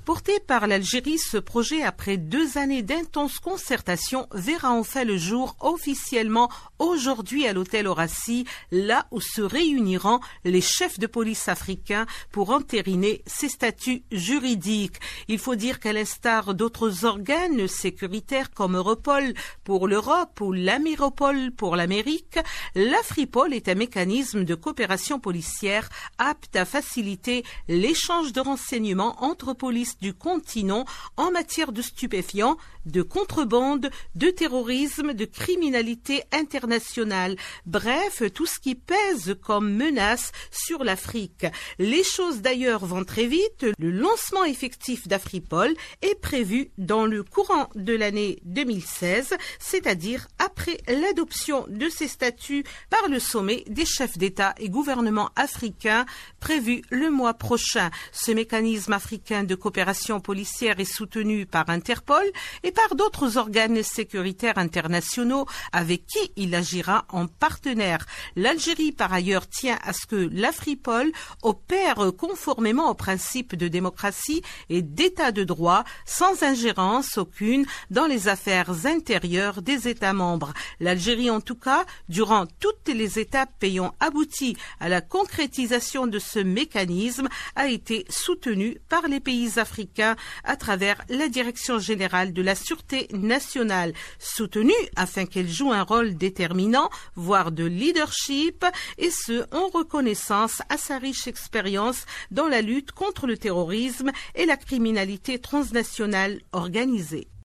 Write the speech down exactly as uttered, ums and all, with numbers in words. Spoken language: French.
Porté par l'Algérie, ce projet, après deux années d'intenses concertations, verra enfin le jour officiellement aujourd'hui à l'hôtel Horaci, là où se réuniront les chefs de police africains pour entériner ces statuts juridiques. Il faut dire qu'à l'instar d'autres organes sécuritaires comme Europol pour l'Europe ou l'Amiropol pour l'Amérique, l'Afripol est un mécanisme de coopération policière apte à faciliter l'échange de renseignements entre polices du continent en matière de stupéfiants, de contrebande, de terrorisme, de criminalité internationale. Bref, tout ce qui pèse comme menace sur l'Afrique. Les choses d'ailleurs vont très vite. Le lancement effectif d'Afripol est prévu dans le courant de l'année deux mille seize, c'est-à-dire après l'adoption de ces statuts par le sommet des chefs d'État et gouvernements africains prévu le mois prochain. Ce mécanisme africain de coopération policière est soutenu par Interpol et par d'autres organes sécuritaires internationaux avec qui il agira en partenaire. L'Algérie, par ailleurs, tient à ce que l'Afripol opère conformément aux principes de démocratie et d'état de droit, sans ingérence aucune dans les affaires intérieures des États membres. L'Algérie, en tout cas, durant toutes les étapes ayant abouti à la concrétisation de ce mécanisme, a été soutenue par les pays africains à travers la Direction générale de la Sûreté nationale, soutenue afin qu'elle joue un rôle déterminant, voire de leadership, et ce, en reconnaissance à sa riche expérience dans la lutte contre le terrorisme et la criminalité transnationale organisée.